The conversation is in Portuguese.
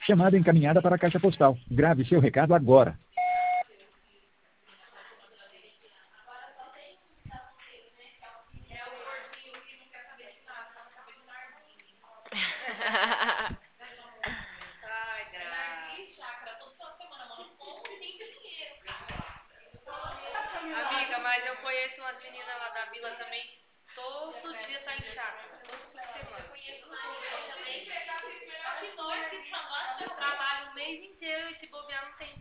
Chamada encaminhada para a caixa postal. Grave seu recado agora. Amiga, mas eu conheço umas meninas lá da vila também que todo dia tá em chácara, todo fim de semana. Trabalha o mês inteiro e se bobear não tem